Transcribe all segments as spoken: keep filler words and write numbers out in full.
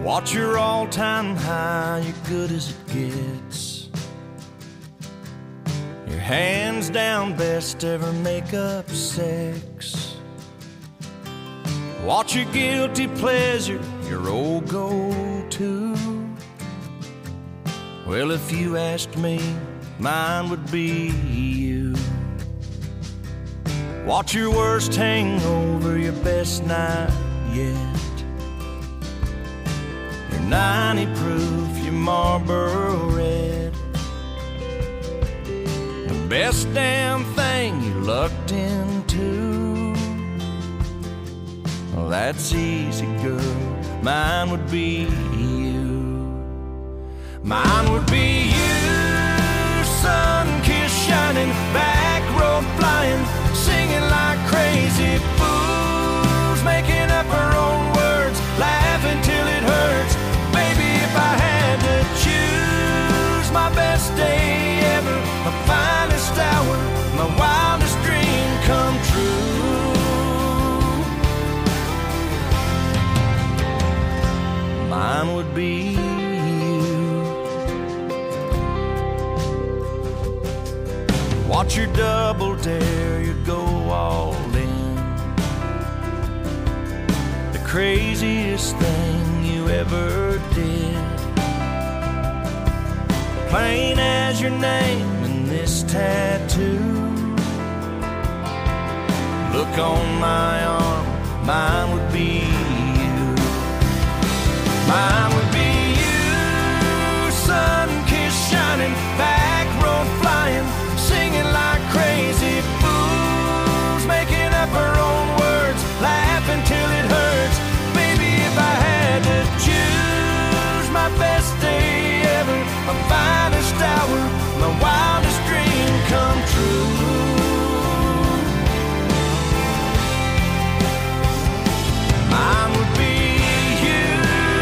Watch your all-time high, you're good as it gets. Your hands down best ever make-up sex. Watch your guilty pleasure, your old go-to. Well, if you asked me, mine would be you. Watch your worst hangover, your best night yet. Your ninety proof, your Marlboro Red. The best damn thing you lucked into. Well, that's easy, girl. Mine would be you. Mine would be you. Sun kiss shining, back road flying, singing like crazy fools, making up our own words, laughing till it hurts. Baby, if I had to choose, my best day ever, my finest hour, my wildest dream come true. Mine would be you. Watch your double dare, you go all in. The craziest thing you ever did. Plain as your name in this tattoo. Look on my arm, mine would be you. Mine would be you. Sun kiss shining, back road flying, singing like crazy fools, making up our own words, laughing till it hurts. Baby, if I had to choose, my best day ever, my finest hour, my wildest dream come true. Mine would be you.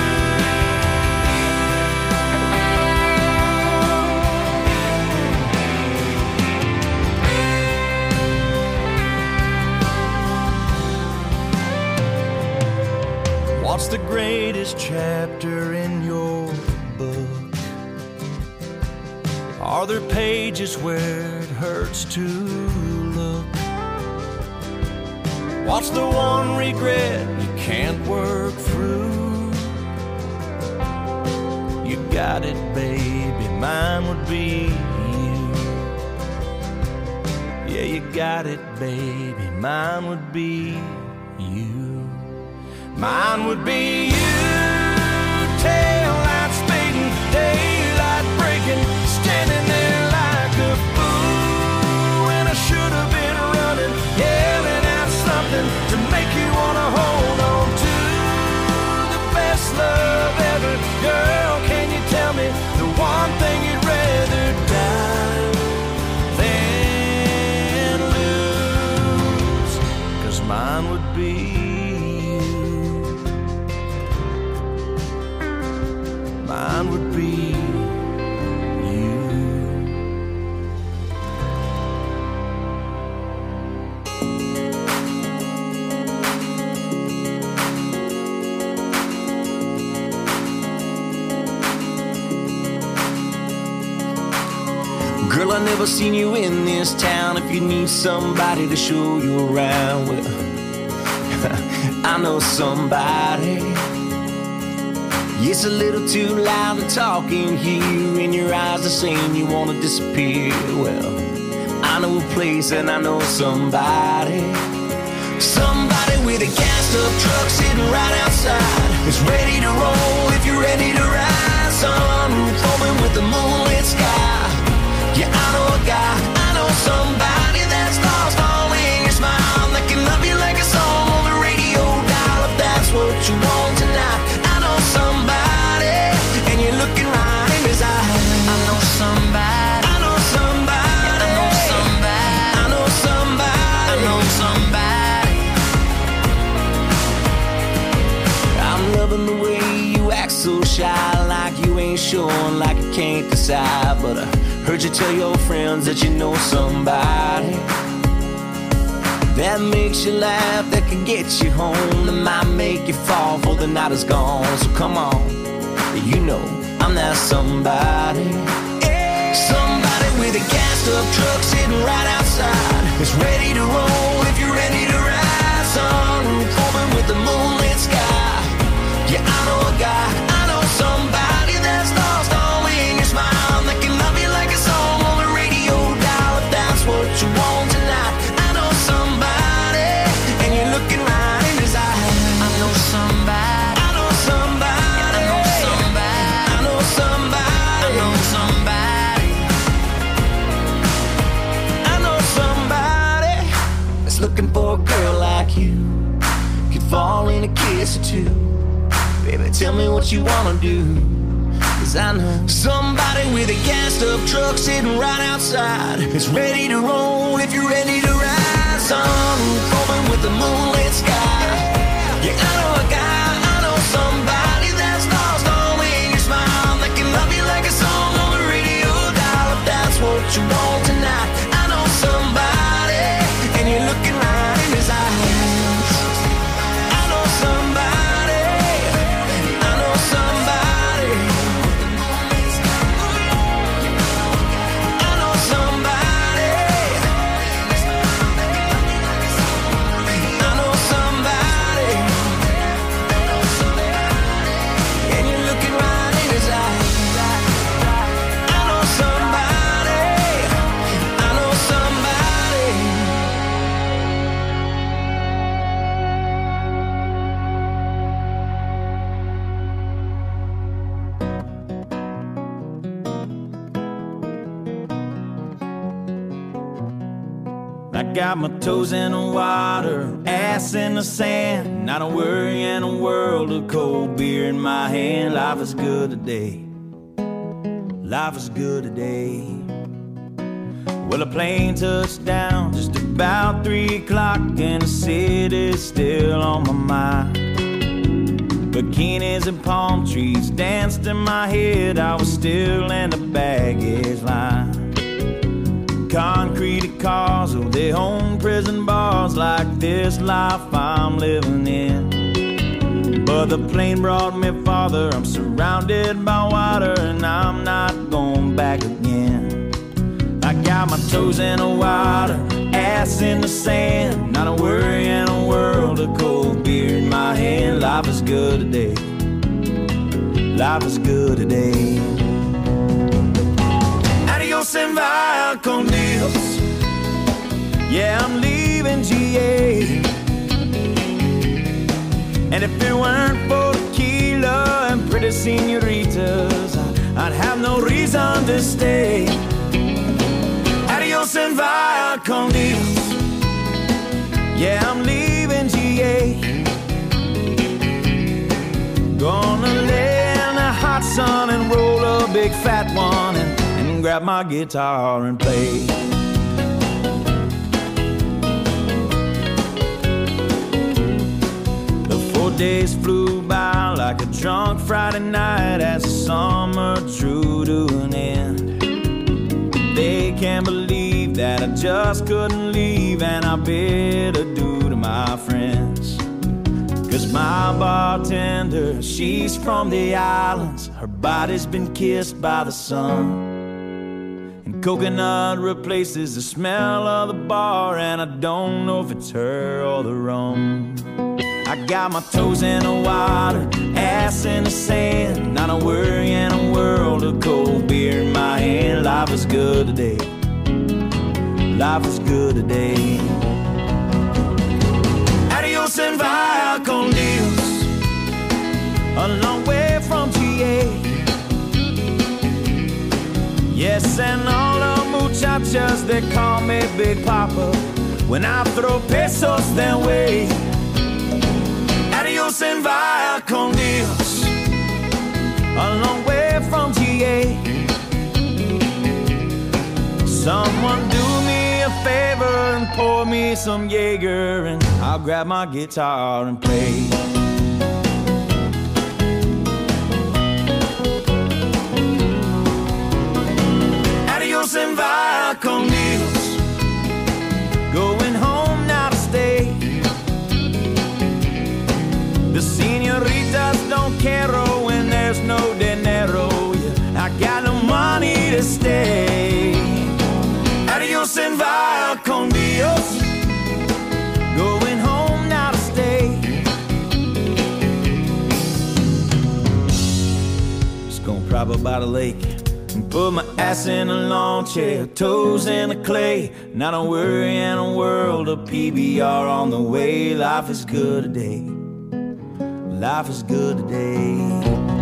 What's the greatest chapter in your book? Are there pages where it hurts to look? What's the one regret you can't work through? You got it, baby, mine would be you. Yeah, you got it, baby, mine would be you. Mine would be you. Tail light speeding, daylight breaking, standing there like a fool when I should have been running, yelling out something to make you wanna hold on to the best love ever. Girl, can you tell me the one thing you'd rather die than lose? 'Cause mine would be mine would be you. Girl, I never seen you in this town. If you need somebody to show you around, well, I know somebody. It's a little too loud to talk in here, and your eyes are saying you wanna disappear. Well, I know a place and I know somebody. Somebody with a cast up truck sitting right outside. It's ready to roll if you're ready to ride. Sunroof open with the moonlit sky. Yeah, I know a guy, I know somebody that's lost all in your smile, that can love you like a song on the radio dial. If that's what you want tonight, I know somebody, and you're looking right in his eyes. I know somebody, I know somebody, I know somebody, I know somebody, I know somebody. I'm loving the way you act so shy, like you ain't sure, like you can't decide. But I heard you tell your friends that you know somebody. that makes you laugh, that can get you home, that might make you fall for the night is gone. So come on, you know I'm that somebody. Yeah. Somebody with a gassed up truck sitting right outside. It's ready to roll if you're ready to ride. Sunroof open with the moonlit sky. Yeah, I know a guy, I know somebody that's lost all in your smile, that can love you like a song on the radio dial. If that's what you want tonight, I know somebody, and you're looking right in his eyes. I know somebody, I know somebody, I know somebody, I know somebody, I know somebody, I know somebody that's looking for a girl like you, could fall in a kiss or two. Baby, tell me what you wanna do, cause I know somebody with a gassed up truck sitting right outside. It's ready to roll if you're ready to ride. Sunroof open with the moonlit sky. Yeah, I know a guy, I know somebody that's lost all in your smile, that can love you like a song on the radio dial. If that's what you want tonight, I know somebody, and you're looking right in his eyes. I know somebody, got my toes in the water, ass in the sand, not a worry in a world of cold beer in my hand. Life is good today, life is good today. Well, a plane touched down just about three o'clock, and the city's still on my mind. Bikinis and palm trees danced in my head, I was still in the baggage line. Concrete cars, oh, they own prison bars, like this life I'm living in. But the plane brought me farther, I'm surrounded by water, and I'm not going back again. I got my toes in the water, ass in the sand, not a worry in a world of cold beer in my hand. Life is good today, life is good today. Adios and vaya con Dios. Yeah, I'm leaving G A. And if it weren't for tequila and pretty senoritas, I'd have no reason to stay. Adios and vaya con Dios. Yeah, I'm leaving G A. Gonna lay in the hot sun and roll a big fat one, and grab my guitar and play. The four days flew by like a drunk Friday night as the summer drew to an end. They can't believe that I just couldn't leave, and I bid adieu to my friends. Cause my bartender, she's from the islands, her body's been kissed by the sun. Coconut replaces the smell of the bar, and I don't know if it's her or the rum. I got my toes in the water, ass in the sand, not a worry in a world of cold beer in my hand. Life is good today, life is good today. Adios and vaya con Dios, a long way from G A. Yes, and all the muchachas, they call me Big Papa when I throw pesos their way. Adios and vaya con Dios, a long way from G A. Someone do me a favor and pour me some Jaeger, and I'll grab my guitar and play. Adios and vaya con Dios, going home now to stay. The senoritas don't care when there's no dinero. Yeah, I got no money to stay. Adios and vaya con Dios. Going home now to stay. Just gonna prop up by the lake and put my ass in a lawn chair, toes in the clay. Not a worry in a world of P B R on the way. Life is good today. Life is good today.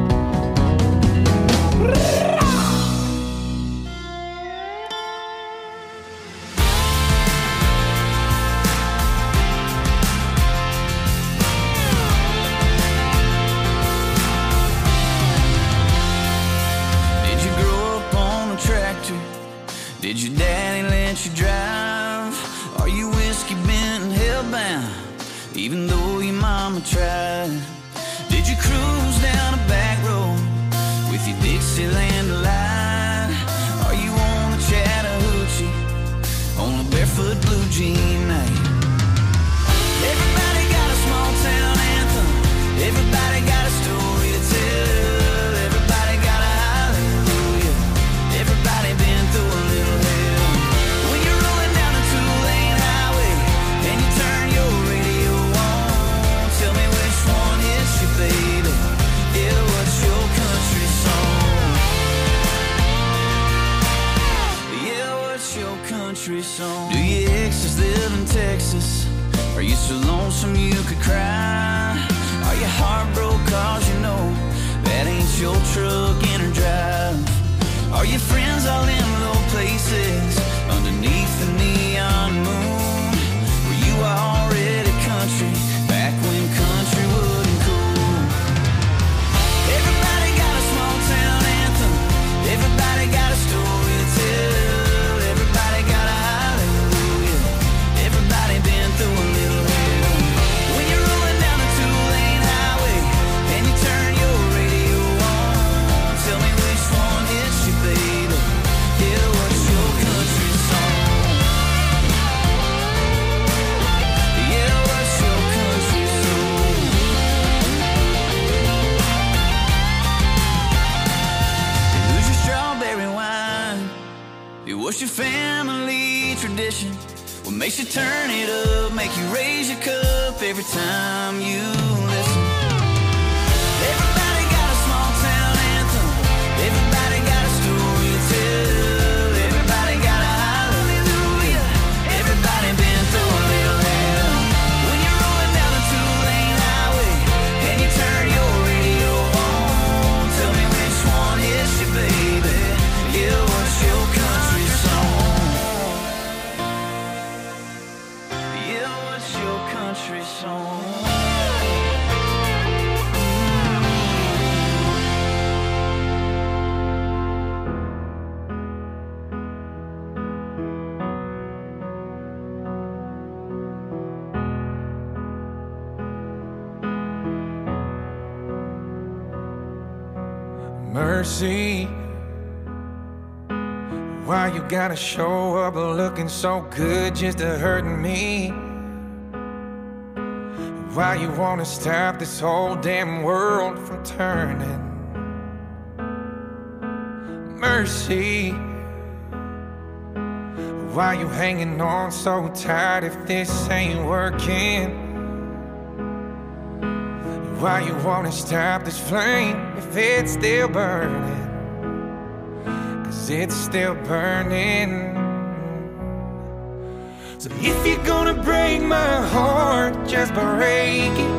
Did you grow up on a tractor? Did your daddy let you drive? Are you whiskey bent and hellbound, even though your mama tried? Did you cruise down a back road with your Dixieland delight? Are you on a Chattahoochee on a barefoot blue jean night? Everybody got a small town anthem. Everybody got a story to tell. Everybody got a hallelujah. Everybody been through a little hell. When you're rolling down a two-lane highway and you turn your radio on, tell me which one hits you, baby. Yeah, what's your country song? Yeah, what's your country song? Do your exes live in Texas? Are you so lonesome you could cry? Are you heartbroken cause you know that ain't your truck in or drive? Are your friends all in low places underneath the neon moon? Were you already country back when country wasn't cool? Everybody got a small town anthem. Everybody got a story to tell. Everybody got a hallelujah. Everybody been through a little hell. When you're rolling down a two-lane highway and you turn your radio on, tell me which one hits you, baby. Yeah, what's your country song? Yeah, what's your country song? Who's your strawberry wine? Yeah, what's your family tradition? What makes you turn it up, make you raise your cup every time you listen? Everybody got a small town anthem. Everybody got a story to tell. Everybody got a hallelujah. Everybody been through a little hell. When you're rolling down a two-lane highway and you turn your radio on, tell me which one hits you, baby. Yeah, what's your country song? Yeah, what's your country song? Mercy, why you gotta show up looking so good just to hurt me? Why you wanna stop this whole damn world from turning? Mercy, why you hanging on so tight if this ain't working? Why you wanna stop this flame if it's still burning? Cause it's still burning. So if you're gonna break my heart, just break it.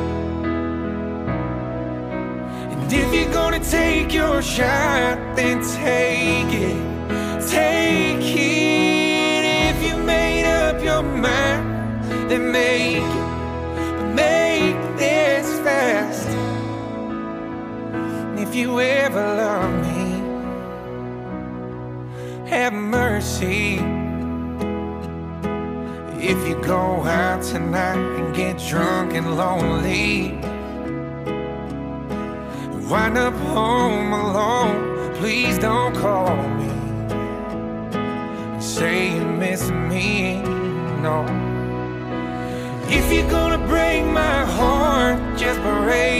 And if you're gonna take your shot, then take it. Take it. If you made up your mind, then make it. But make this fast. And if you ever love me, have mercy. If you go out tonight and get drunk and lonely, wind up home alone, please don't call me and say you miss me, no. If you're gonna break my heart, just break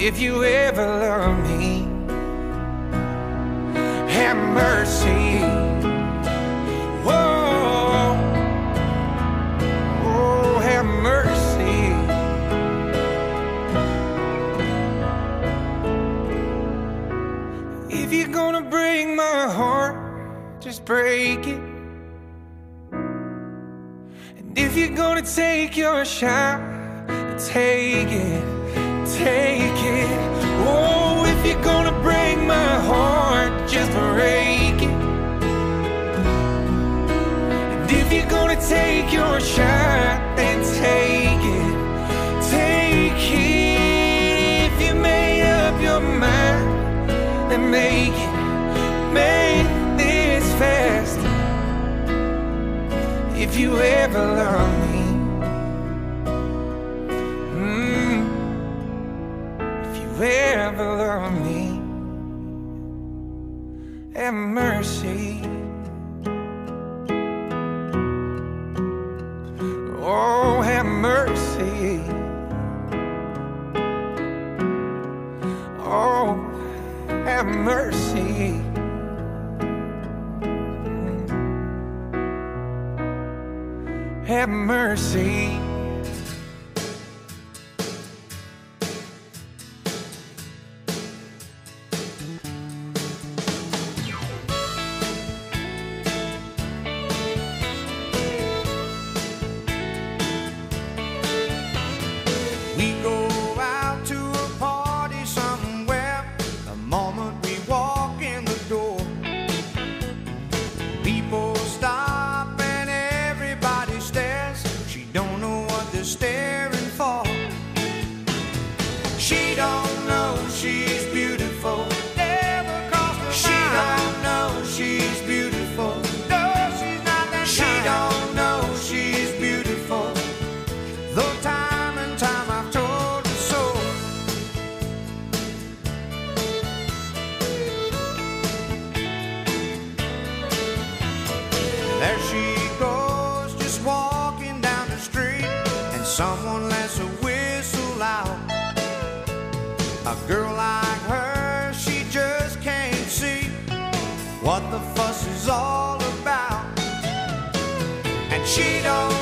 if you ever love me, have mercy. Whoa, oh, have mercy. If you're gonna break my heart, just break it. And if you're gonna take your shot, take it, take it. Oh, if you're gonna break my heart, just break it. And if you're gonna take your shot, then take it, take it. If you made up your mind, then make it, make this fast. If you ever love me, mm, if you ever love me, have mercy. Oh, have mercy. Oh, have mercy. Have mercy. We go out to a party somewhere. The moment we walk in the door, people stop and everybody stares. She don't know what they're staring for. She don't know she's beautiful. Never crossed her mind. She don't know she's beautiful. No, she's not that kind. She don't know she's beautiful. Though time and time I've told her so. There she goes, just walking down the street, and someone lets a whistle out. A girl like her, she just can't see what the fuss is all about. And she don't